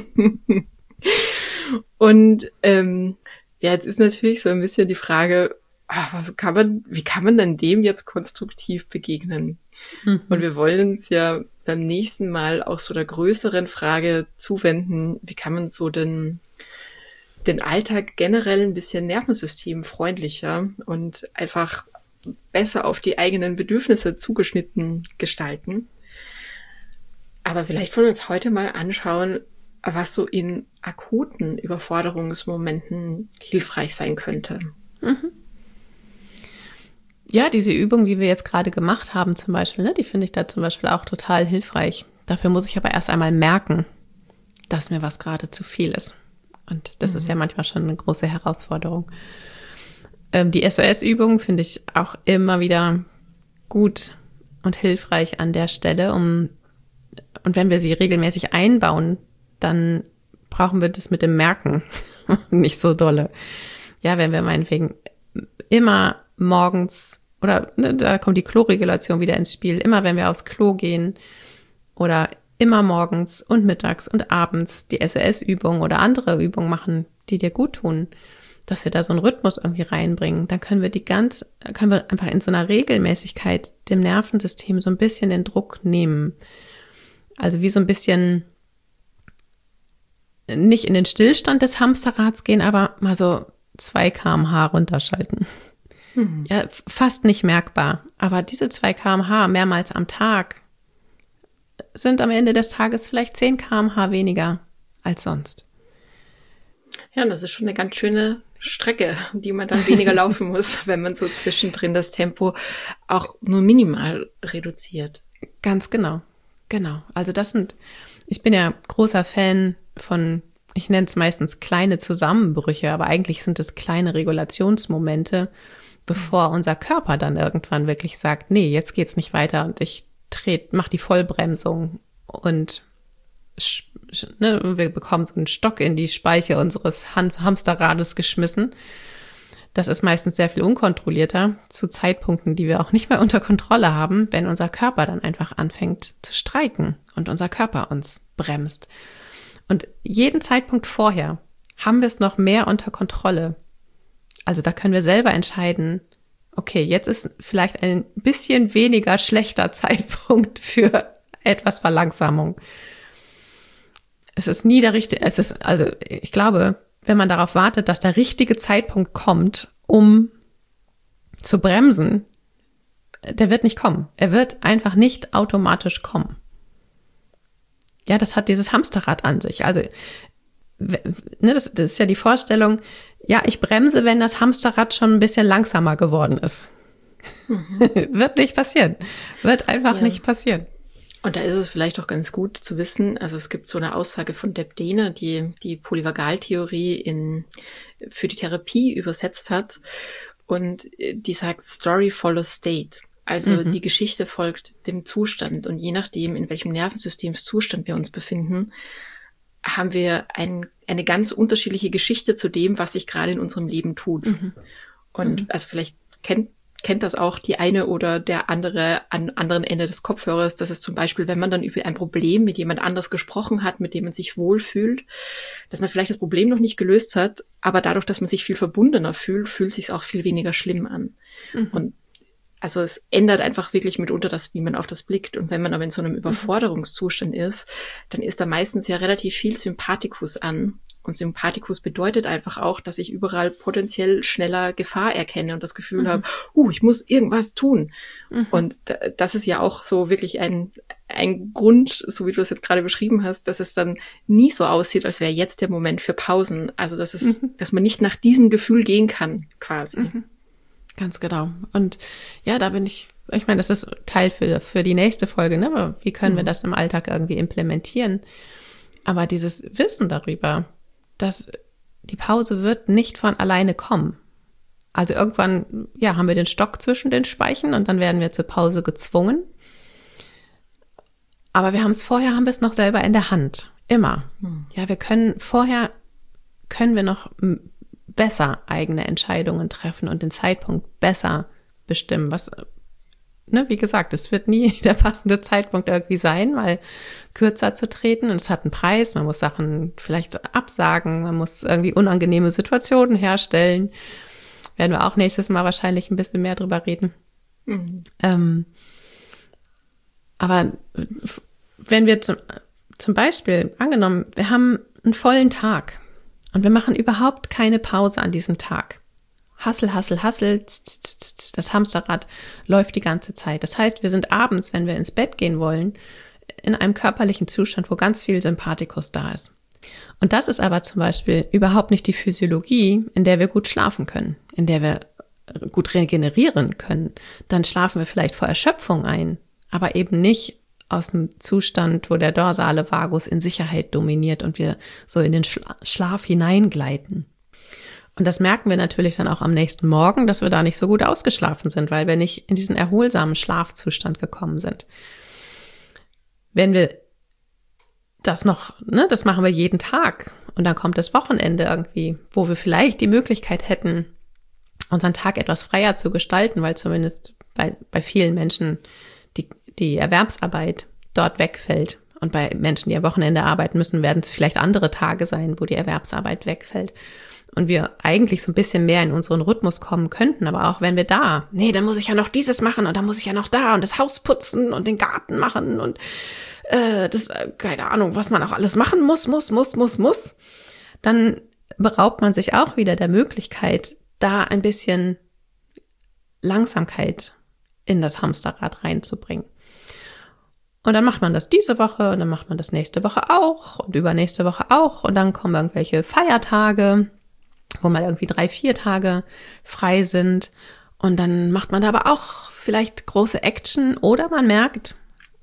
Und jetzt ist natürlich so ein bisschen die Frage, wie kann man denn dem jetzt konstruktiv begegnen? Und wir wollen uns ja beim nächsten Mal auch so der größeren Frage zuwenden, wie kann man so den Alltag generell ein bisschen nervensystemfreundlicher und einfach besser auf die eigenen Bedürfnisse zugeschnitten gestalten. Aber vielleicht wollen wir uns heute mal anschauen, was so in akuten Überforderungsmomenten hilfreich sein könnte. Ja, diese Übung, die wir jetzt gerade gemacht haben zum Beispiel, die finde ich da zum Beispiel auch total hilfreich. Dafür muss ich aber erst einmal merken, dass mir was gerade zu viel ist. Und das ist ja manchmal schon eine große Herausforderung. Die SOS-Übung finde ich auch immer wieder gut und hilfreich an der Stelle. Und wenn wir sie regelmäßig einbauen, dann brauchen wir das mit dem Merken nicht so dolle. Ja, wenn wir meinetwegen immer morgens, oder da kommt die Kloregulation wieder ins Spiel, immer wenn wir aufs Klo gehen oder immer morgens und mittags und abends die SOS-Übung oder andere Übungen machen, die dir gut tun, dass wir da so einen Rhythmus irgendwie reinbringen, dann können wir einfach in so einer Regelmäßigkeit dem Nervensystem so ein bisschen den Druck nehmen. Also wie so ein bisschen nicht in den Stillstand des Hamsterrads gehen, aber mal so 2 km/h runterschalten. Ja, fast nicht merkbar. Aber diese 2 km/h mehrmals am Tag sind am Ende des Tages vielleicht 10 km/h weniger als sonst. Ja, und das ist schon eine ganz schöne Strecke, die man dann weniger laufen muss, wenn man so zwischendrin das Tempo auch nur minimal reduziert. Ganz genau. Genau. Also ich bin ja großer Fan von, ich nenne es meistens kleine Zusammenbrüche, aber eigentlich sind es kleine Regulationsmomente, bevor unser Körper dann irgendwann wirklich sagt, nee, jetzt geht's nicht weiter und ich mach die Vollbremsung und wir bekommen so einen Stock in die Speiche unseres Hamsterrades geschmissen. Das ist meistens sehr viel unkontrollierter zu Zeitpunkten, die wir auch nicht mehr unter Kontrolle haben, wenn unser Körper dann einfach anfängt zu streiken und unser Körper uns bremst. Und jeden Zeitpunkt vorher haben wir es noch mehr unter Kontrolle Also da können wir selber entscheiden, okay, jetzt ist vielleicht ein bisschen weniger schlechter Zeitpunkt für etwas Verlangsamung. Es ist nie der richtige, also ich glaube, wenn man darauf wartet, dass der richtige Zeitpunkt kommt, um zu bremsen, der wird nicht kommen. Er wird einfach nicht automatisch kommen. Ja, das hat dieses Hamsterrad an sich. Also, das ist ja die Vorstellung, ja, ich bremse, wenn das Hamsterrad schon ein bisschen langsamer geworden ist. Wird nicht passieren. Wird einfach nicht passieren. Und da ist es vielleicht auch ganz gut zu wissen, also es gibt so eine Aussage von Deb Dehner, die Polyvagaltheorie für die Therapie übersetzt hat. Und die sagt, Story follows state. Also die Geschichte folgt dem Zustand. Und je nachdem, in welchem Nervensystemszustand wir uns befinden, haben wir eine ganz unterschiedliche Geschichte zu dem, was sich gerade in unserem Leben tut. Und also vielleicht kennt das auch die eine oder der andere am anderen Ende des Kopfhörers. Das ist zum Beispiel, wenn man dann über ein Problem mit jemand anders gesprochen hat, mit dem man sich wohlfühlt, dass man vielleicht das Problem noch nicht gelöst hat, aber dadurch, dass man sich viel verbundener fühlt, fühlt es sich auch viel weniger schlimm an. Und also es ändert einfach wirklich mitunter das, wie man auf das blickt. Und wenn man aber in so einem Überforderungszustand ist, dann ist da meistens ja relativ viel Sympathikus an. Und Sympathikus bedeutet einfach auch, dass ich überall potenziell schneller Gefahr erkenne und das Gefühl habe, ich muss irgendwas tun. Und das ist ja auch so wirklich ein Grund, so wie du es jetzt gerade beschrieben hast, dass es dann nie so aussieht, als wäre jetzt der Moment für Pausen. Also dass man nicht nach diesem Gefühl gehen kann, quasi. Ganz genau. Und ja, da bin ich meine, das ist Teil für die nächste Folge, ne? Aber wie können wir das im Alltag irgendwie implementieren? Aber dieses Wissen darüber, dass die Pause wird nicht von alleine kommen. Also irgendwann, ja, haben wir den Stock zwischen den Speichen und dann werden wir zur Pause gezwungen. Aber wir haben es noch selber in der Hand. Immer. Ja, vorher können wir noch besser eigene Entscheidungen treffen und den Zeitpunkt besser bestimmen. Was, ne, wie gesagt, es wird nie der passende Zeitpunkt irgendwie sein, mal kürzer zu treten. Und es hat einen Preis. Man muss Sachen vielleicht absagen. Man muss irgendwie unangenehme Situationen herstellen. Werden wir auch nächstes Mal wahrscheinlich ein bisschen mehr drüber reden. Aber wenn wir zum Beispiel, angenommen, wir haben einen vollen Tag und wir machen überhaupt keine Pause an diesem Tag. Hassel, das Hamsterrad läuft die ganze Zeit. Das heißt, wir sind abends, wenn wir ins Bett gehen wollen, in einem körperlichen Zustand, wo ganz viel Sympathikus da ist. Und das ist aber zum Beispiel überhaupt nicht die Physiologie, in der wir gut schlafen können, in der wir gut regenerieren können. Dann schlafen wir vielleicht vor Erschöpfung ein, aber eben nicht aus einem Zustand, wo der dorsale Vagus in Sicherheit dominiert und wir so in den Schlaf hineingleiten. Und das merken wir natürlich dann auch am nächsten Morgen, dass wir da nicht so gut ausgeschlafen sind, weil wir nicht in diesen erholsamen Schlafzustand gekommen sind. Wenn wir das noch, ne, das machen wir jeden Tag und dann kommt das Wochenende irgendwie, wo wir vielleicht die Möglichkeit hätten, unseren Tag etwas freier zu gestalten, weil zumindest bei vielen Menschen die Erwerbsarbeit dort wegfällt. Und bei Menschen, die am Wochenende arbeiten müssen, werden es vielleicht andere Tage sein, wo die Erwerbsarbeit wegfällt. Und wir eigentlich so ein bisschen mehr in unseren Rhythmus kommen könnten. Aber auch wenn wir dann muss ich ja noch dieses machen und dann muss ich ja noch da und das Haus putzen und den Garten machen und keine Ahnung, was man auch alles machen muss. Dann beraubt man sich auch wieder der Möglichkeit, da ein bisschen Langsamkeit in das Hamsterrad reinzubringen. Und dann macht man das diese Woche und dann macht man das nächste Woche auch und übernächste Woche auch und dann kommen irgendwelche Feiertage, wo mal irgendwie 3-4 Tage frei sind und dann macht man da aber auch vielleicht große Action oder man merkt,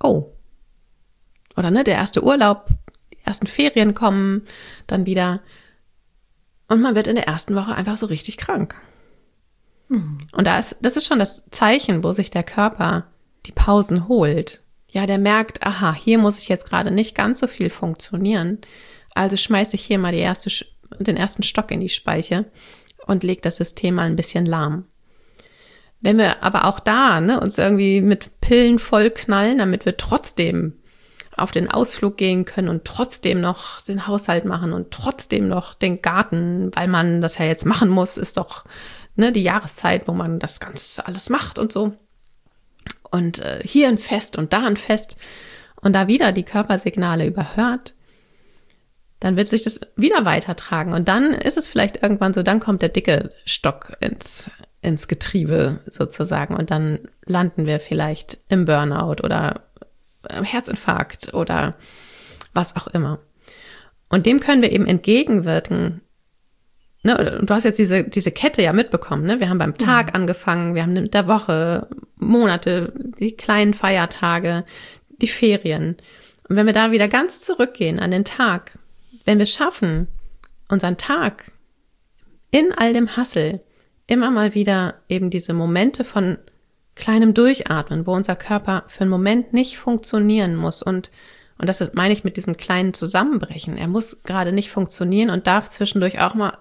der erste Urlaub, die ersten Ferien kommen dann wieder und man wird in der ersten Woche einfach so richtig krank. Und das ist schon das Zeichen, wo sich der Körper die Pausen holt. Ja, der merkt, aha, hier muss ich jetzt gerade nicht ganz so viel funktionieren. Also schmeiße ich hier mal den ersten Stock in die Speiche und lege das System mal ein bisschen lahm. Wenn wir aber auch da uns irgendwie mit Pillen vollknallen, damit wir trotzdem auf den Ausflug gehen können und trotzdem noch den Haushalt machen und trotzdem noch den Garten, weil man das ja jetzt machen muss, ist doch die Jahreszeit, wo man das Ganze alles macht und so. Und hier ein Fest und da ein Fest und da wieder die Körpersignale überhört, dann wird sich das wieder weitertragen. Und dann ist es vielleicht irgendwann so, dann kommt der dicke Stock ins Getriebe sozusagen. Und dann landen wir vielleicht im Burnout oder im Herzinfarkt oder was auch immer. Und dem können wir eben entgegenwirken. Ne? Du hast jetzt diese Kette ja mitbekommen. Ne? Wir haben beim Tag angefangen, wir haben mit der Woche, Monate, die kleinen Feiertage, die Ferien. Und wenn wir da wieder ganz zurückgehen an den Tag, wenn wir schaffen, unseren Tag in all dem Hassel immer mal wieder eben diese Momente von kleinem Durchatmen, wo unser Körper für einen Moment nicht funktionieren muss und das meine ich mit diesem kleinen Zusammenbrechen. Er muss gerade nicht funktionieren und darf zwischendurch auch mal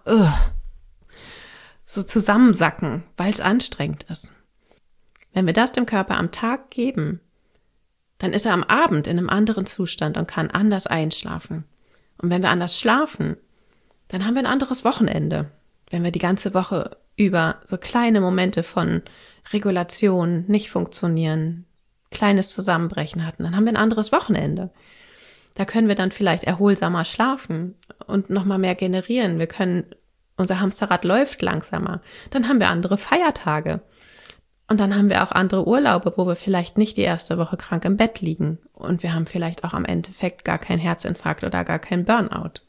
so zusammensacken, weil es anstrengend ist. Wenn wir das dem Körper am Tag geben, dann ist er am Abend in einem anderen Zustand und kann anders einschlafen. Und wenn wir anders schlafen, dann haben wir ein anderes Wochenende. Wenn wir die ganze Woche über so kleine Momente von Regulation, nicht funktionieren, kleines Zusammenbrechen hatten, dann haben wir ein anderes Wochenende. Da können wir dann vielleicht erholsamer schlafen und nochmal mehr generieren. Unser Hamsterrad läuft langsamer. Dann haben wir andere Feiertage. Und dann haben wir auch andere Urlaube, wo wir vielleicht nicht die erste Woche krank im Bett liegen. Und wir haben vielleicht auch am Endeffekt gar keinen Herzinfarkt oder gar keinen Burnout.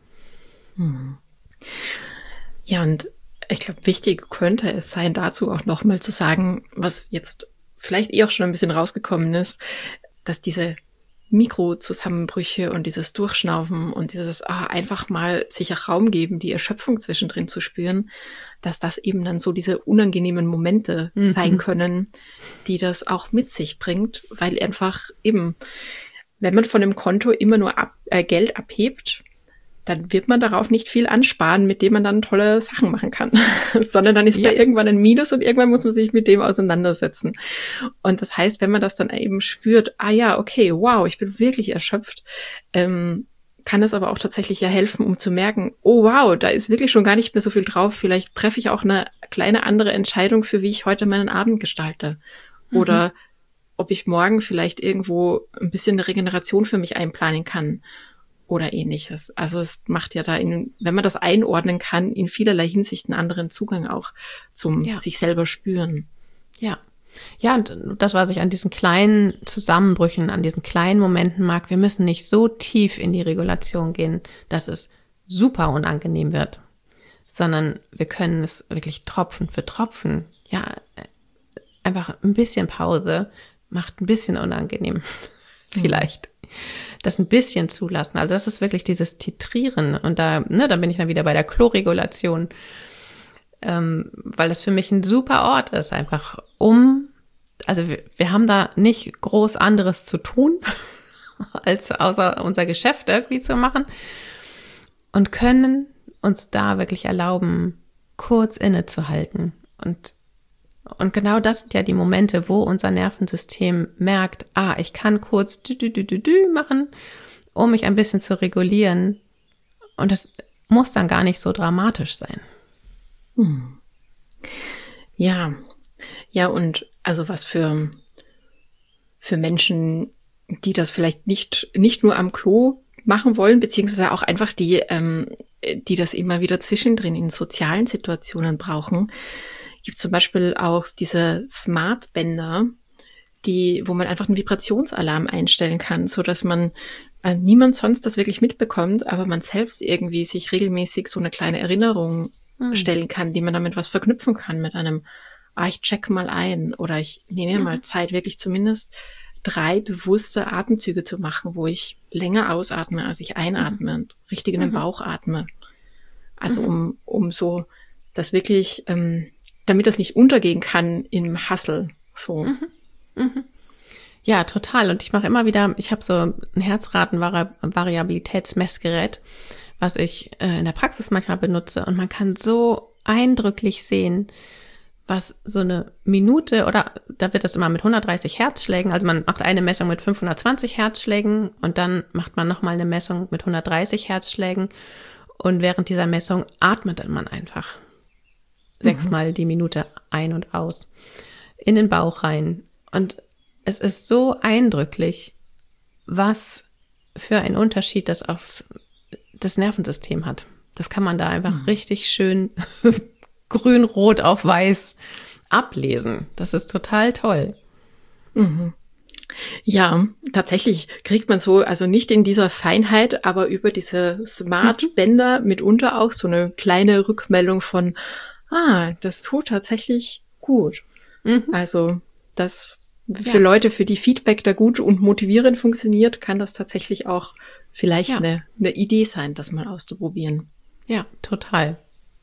Ja, und ich glaube, wichtig könnte es sein, dazu auch nochmal zu sagen, was jetzt vielleicht auch schon ein bisschen rausgekommen ist, dass diese Mikrozusammenbrüche und dieses Durchschnaufen und dieses einfach mal sich auch Raum geben, die Erschöpfung zwischendrin zu spüren, dass das eben dann so diese unangenehmen Momente sein können, die das auch mit sich bringt, weil einfach eben, wenn man von dem Konto immer nur Geld abhebt, dann wird man darauf nicht viel ansparen, mit dem man dann tolle Sachen machen kann, sondern dann ist da irgendwann ein Minus und irgendwann muss man sich mit dem auseinandersetzen. Und das heißt, wenn man das dann eben spürt, okay, wow, ich bin wirklich erschöpft, kann das aber auch tatsächlich ja helfen, um zu merken, oh wow, da ist wirklich schon gar nicht mehr so viel drauf, vielleicht treffe ich auch eine kleine andere Entscheidung für, wie ich heute meinen Abend gestalte. Oder ob ich morgen vielleicht irgendwo ein bisschen eine Regeneration für mich einplanen kann. Oder ähnliches. Also es macht ja da, wenn man das einordnen kann, in vielerlei Hinsicht einen anderen Zugang auch zum sich selber spüren. Ja, und das, was ich an diesen kleinen Zusammenbrüchen, an diesen kleinen Momenten mag, wir müssen nicht so tief in die Regulation gehen, dass es super unangenehm wird, sondern wir können es wirklich Tropfen für Tropfen, einfach ein bisschen Pause macht ein bisschen unangenehm, vielleicht. Das ein bisschen zulassen. Also das ist wirklich dieses Titrieren. Und da bin ich dann wieder bei der Kloregulation, weil das für mich ein super Ort ist, einfach also wir haben da nicht groß anderes zu tun, als außer unser Geschäft irgendwie zu machen und können uns da wirklich erlauben, kurz innezuhalten. Und genau das sind ja die Momente, wo unser Nervensystem merkt, ich kann kurz machen, um mich ein bisschen zu regulieren. Und das muss dann gar nicht so dramatisch sein. Ja, und also was für Menschen, die das vielleicht nicht nur am Klo machen wollen, beziehungsweise auch einfach die das immer wieder zwischendrin in sozialen Situationen brauchen, gibt zum Beispiel auch diese Smart-Bänder, wo man einfach einen Vibrationsalarm einstellen kann, so dass man niemand sonst das wirklich mitbekommt, aber man selbst irgendwie sich regelmäßig so eine kleine Erinnerung stellen kann, die man damit was verknüpfen kann mit einem, ich check mal ein oder ich nehme mir mal Zeit, wirklich zumindest 3 bewusste Atemzüge zu machen, wo ich länger ausatme, als ich einatme und richtig in den Bauch atme. Also um so das wirklich damit das nicht untergehen kann im Hustle. So. Ja, total. Und ich mache immer wieder, ich habe so ein Herzratenvariabilitätsmessgerät, was ich in der Praxis manchmal benutze. Und man kann so eindrücklich sehen, was so eine Minute, oder da wird das immer mit 130 Herzschlägen, also man macht eine Messung mit 520 Herzschlägen und dann macht man nochmal eine Messung mit 130 Herzschlägen und während dieser Messung atmet man einfach 6-mal die Minute ein und aus in den Bauch rein. Und es ist so eindrücklich, was für einen Unterschied das auf das Nervensystem hat. Das kann man da einfach richtig schön grün, rot auf weiß ablesen. Das ist total toll. Mhm. Ja, tatsächlich kriegt man so, also nicht in dieser Feinheit, aber über diese Smart-Bänder mitunter auch so eine kleine Rückmeldung von, das tut tatsächlich gut. Also das für Leute, für die Feedback da gut und motivierend funktioniert, kann das tatsächlich auch vielleicht eine Idee sein, das mal auszuprobieren. Ja, total.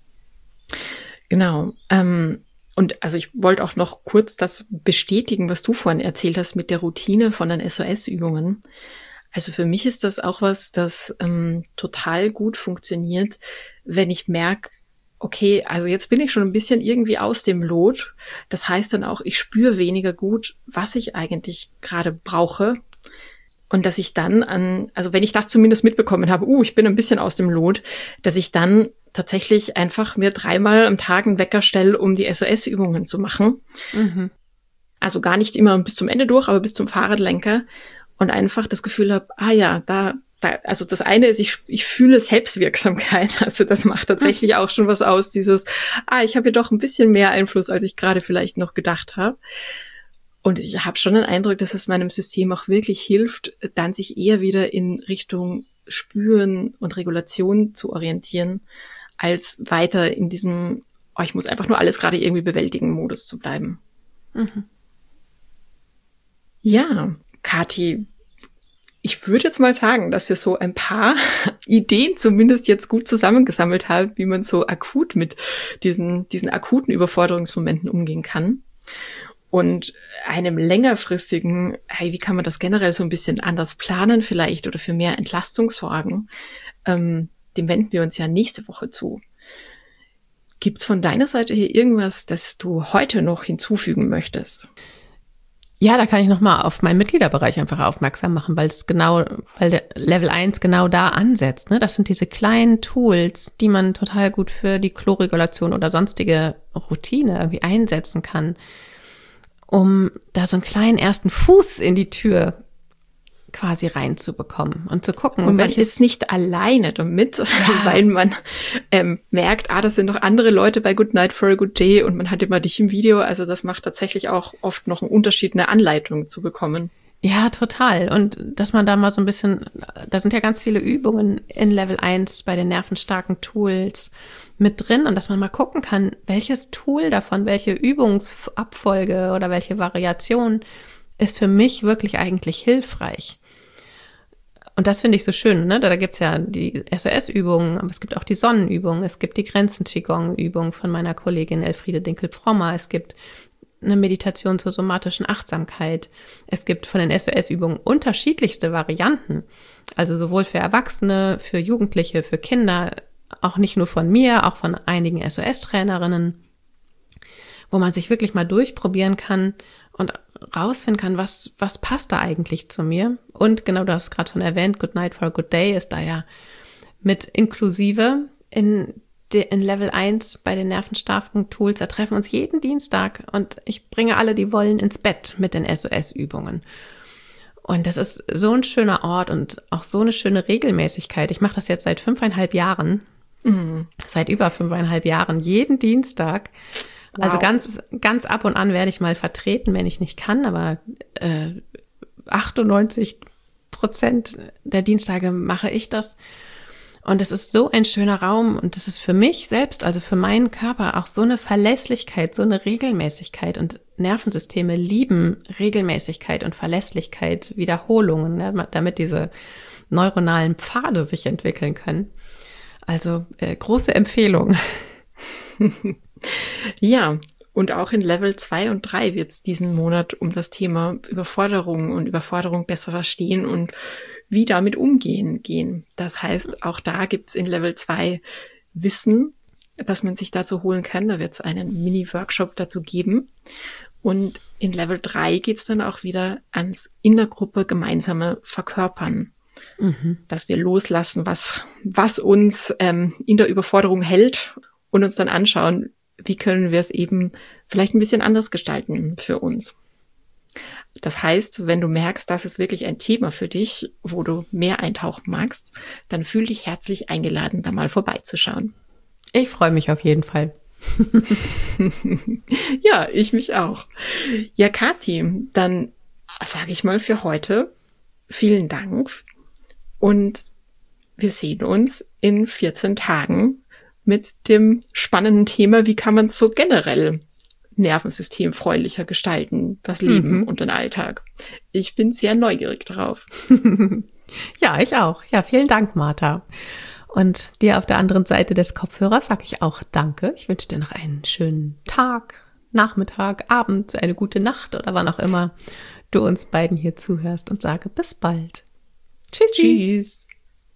Genau. Und also ich wollte auch noch kurz das bestätigen, was du vorhin erzählt hast mit der Routine von den SOS-Übungen. Also für mich ist das auch was, das total gut funktioniert, wenn ich merke, okay, also jetzt bin ich schon ein bisschen irgendwie aus dem Lot. Das heißt dann auch, ich spüre weniger gut, was ich eigentlich gerade brauche. Und dass ich dann also wenn ich das zumindest mitbekommen habe, ich bin ein bisschen aus dem Lot, dass ich dann tatsächlich einfach mir 3-mal am Tag einen Wecker stelle, um die SOS-Übungen zu machen. Mhm. Also gar nicht immer bis zum Ende durch, aber bis zum Fahrradlenker. Und einfach das Gefühl habe, also das eine ist, ich fühle Selbstwirksamkeit. Also das macht tatsächlich auch schon was aus, dieses, ich habe hier doch ein bisschen mehr Einfluss, als ich gerade vielleicht noch gedacht habe. Und ich habe schon den Eindruck, dass es meinem System auch wirklich hilft, dann sich eher wieder in Richtung Spüren und Regulation zu orientieren, als weiter in diesem, ich muss einfach nur alles gerade irgendwie bewältigen Modus zu bleiben. Mhm. Ja, Kathi, ich würde jetzt mal sagen, dass wir so ein paar Ideen zumindest jetzt gut zusammengesammelt haben, wie man so akut mit diesen akuten Überforderungsmomenten umgehen kann. Und einem längerfristigen, wie kann man das generell so ein bisschen anders planen vielleicht oder für mehr Entlastung sorgen, dem wenden wir uns ja nächste Woche zu. Gibt's von deiner Seite hier irgendwas, das du heute noch hinzufügen möchtest? Ja, da kann ich nochmal auf meinen Mitgliederbereich einfach aufmerksam machen, weil der Level 1 genau da ansetzt. Ne? Das sind diese kleinen Tools, die man total gut für die Kloregulation oder sonstige Routine irgendwie einsetzen kann, um da so einen kleinen ersten Fuß in die Tür quasi reinzubekommen und zu gucken. Und man ist nicht alleine damit, weil man merkt, das sind noch andere Leute bei Good Night for a Good Day und man hat immer dich im Video. Also das macht tatsächlich auch oft noch einen Unterschied, eine Anleitung zu bekommen. Ja, total. Und dass man da mal so ein bisschen, da sind ja ganz viele Übungen in Level 1 bei den nervenstarken Tools mit drin und dass man mal gucken kann, welches Tool davon, welche Übungsabfolge oder welche Variation ist für mich wirklich eigentlich hilfreich. Und das finde ich so schön, ne? Da gibt's ja die SOS-Übungen, aber es gibt auch die Sonnenübungen, es gibt die Grenzen-Qigong-Übung von meiner Kollegin Elfriede Dinkel-Prommer, es gibt eine Meditation zur somatischen Achtsamkeit. Es gibt von den SOS-Übungen unterschiedlichste Varianten, also sowohl für Erwachsene, für Jugendliche, für Kinder, auch nicht nur von mir, auch von einigen SOS-Trainerinnen, wo man sich wirklich mal durchprobieren kann und rausfinden kann, was passt da eigentlich zu mir. Und genau, du hast es gerade schon erwähnt, Good Night for a Good Day ist da ja mit inklusive in Level 1 bei den nervenstarken Tools. Da treffen wir uns jeden Dienstag und ich bringe alle, die wollen, ins Bett mit den SOS-Übungen. Und das ist so ein schöner Ort und auch so eine schöne Regelmäßigkeit. Ich mache das jetzt seit 5,5 Jahren. Seit über 5,5 Jahren, jeden Dienstag. Wow. Also ganz ab und an werde ich mal vertreten, wenn ich nicht kann, aber 98% der Dienstage mache ich das. Und es ist so ein schöner Raum und das ist für mich selbst, also für meinen Körper auch so eine Verlässlichkeit, so eine Regelmäßigkeit und Nervensysteme lieben Regelmäßigkeit und Verlässlichkeit, Wiederholungen, ne, damit diese neuronalen Pfade sich entwickeln können. Also große Empfehlung. Ja, und auch in Level 2 und 3 wird es diesen Monat um das Thema Überforderung und Überforderung besser verstehen und wie damit umgehen gehen. Das heißt, auch da gibt es in Level 2 Wissen, das man sich dazu holen kann. Da wird es einen Mini-Workshop dazu geben. Und in Level 3 geht es dann auch wieder ans in der Gruppe gemeinsame Verkörpern. Dass wir loslassen, was uns in der Überforderung hält und uns dann anschauen, wie können wir es eben vielleicht ein bisschen anders gestalten für uns. Das heißt, wenn du merkst, das ist wirklich ein Thema für dich, wo du mehr eintauchen magst, dann fühl dich herzlich eingeladen, da mal vorbeizuschauen. Ich freue mich auf jeden Fall. Ja, ich mich auch. Ja, Kathi, dann sage ich mal für heute vielen Dank und wir sehen uns in 14 Tagen mit dem spannenden Thema, wie kann man es so generell nervensystemfreundlicher gestalten, das Leben und den Alltag. Ich bin sehr neugierig drauf. Ja, ich auch. Ja, vielen Dank, Martha. Und dir auf der anderen Seite des Kopfhörers sage ich auch Danke. Ich wünsche dir noch einen schönen Tag, Nachmittag, Abend, eine gute Nacht oder wann auch immer du uns beiden hier zuhörst und sage bis bald. Tschüssi. Tschüss.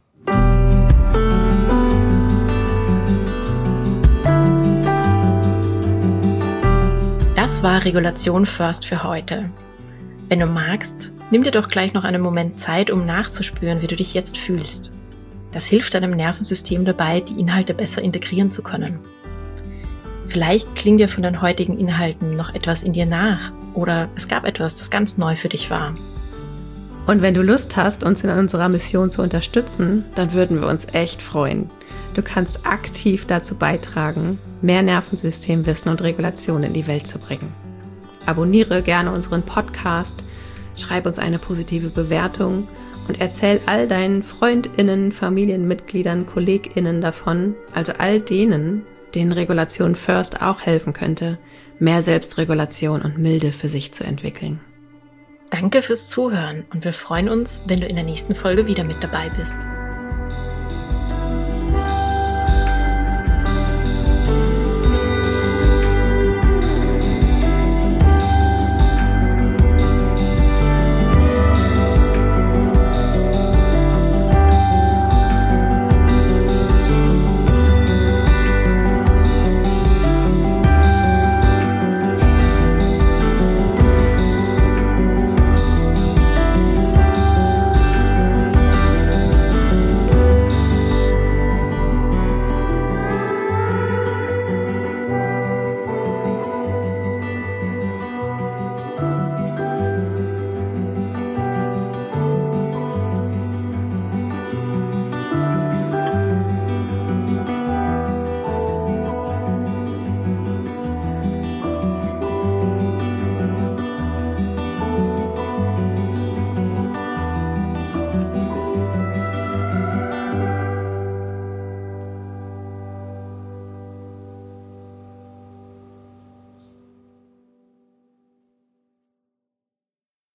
Das war Regulation First für heute. Wenn du magst, nimm dir doch gleich noch einen Moment Zeit, um nachzuspüren, wie du dich jetzt fühlst. Das hilft deinem Nervensystem dabei, die Inhalte besser integrieren zu können. Vielleicht klingt dir von den heutigen Inhalten noch etwas in dir nach oder es gab etwas, das ganz neu für dich war. Und wenn du Lust hast, uns in unserer Mission zu unterstützen, dann würden wir uns echt freuen. Du kannst aktiv dazu beitragen, mehr Nervensystemwissen und Regulation in die Welt zu bringen. Abonniere gerne unseren Podcast, schreib uns eine positive Bewertung und erzähl all deinen FreundInnen, Familienmitgliedern, KollegInnen davon, also all denen, denen Regulation First auch helfen könnte, mehr Selbstregulation und Milde für sich zu entwickeln. Danke fürs Zuhören und wir freuen uns, wenn du in der nächsten Folge wieder mit dabei bist.